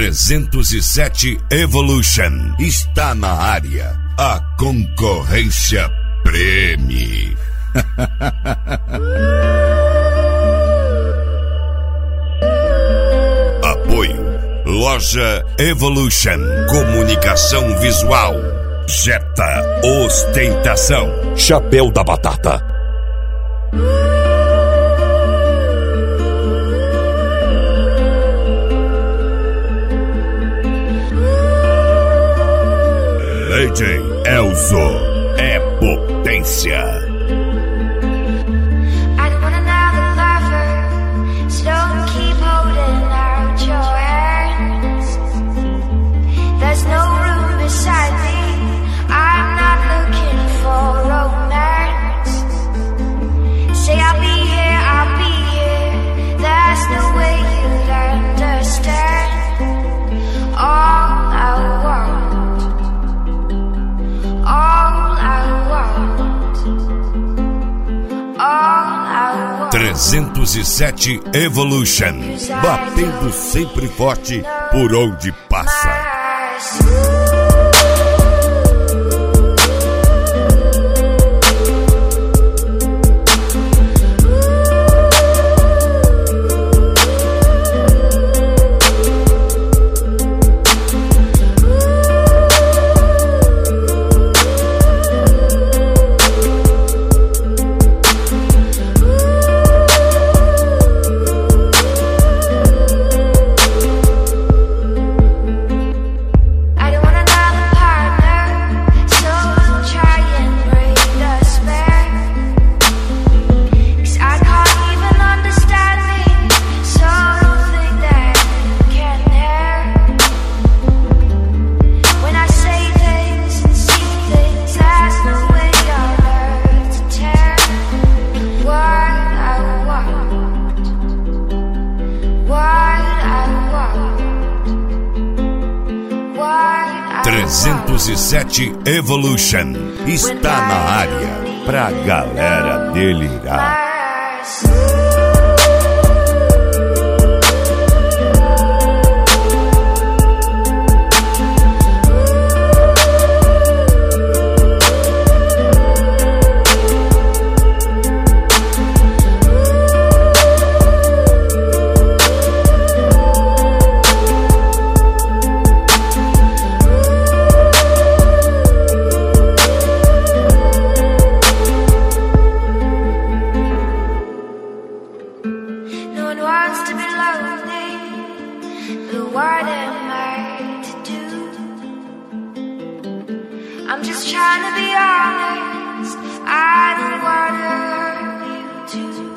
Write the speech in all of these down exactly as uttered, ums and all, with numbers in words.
trezentos e sete Evolution está na área. A concorrência preme. Apoio Loja Evolution, comunicação visual. Jetta Ostentação, Chapéu da Batata. D J Elzo é potência. trezentos e sete Evolution, batendo sempre forte por onde passa. trezentos e sete Evolution está na área pra galera delirar. I'm just trying to be honest, I don't wanna hurt you too.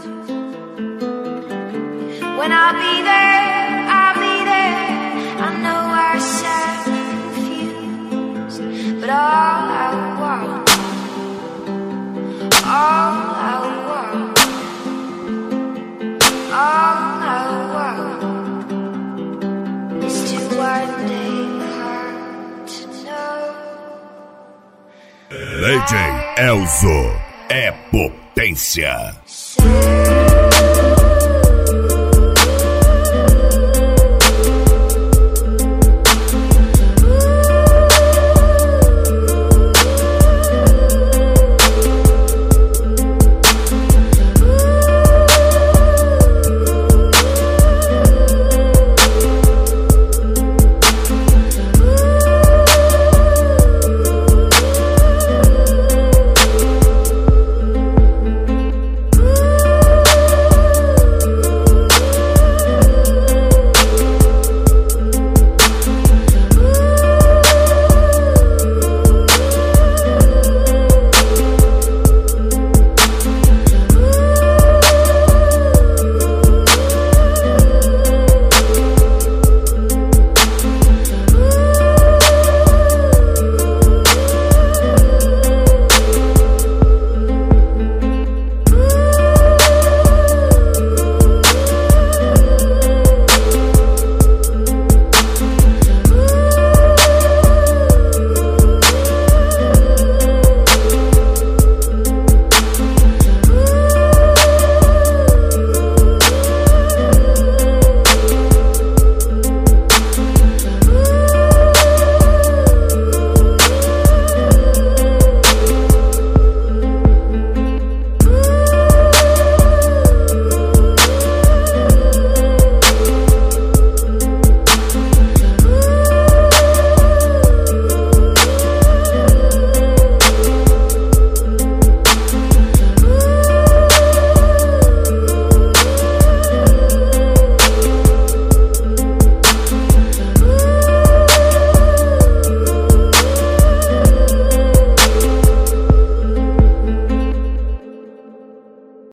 When I'll be there, I'll be there. I know I sound confused, but all I want, all I want, all I want is to one day come to know. D J Elzo é potência.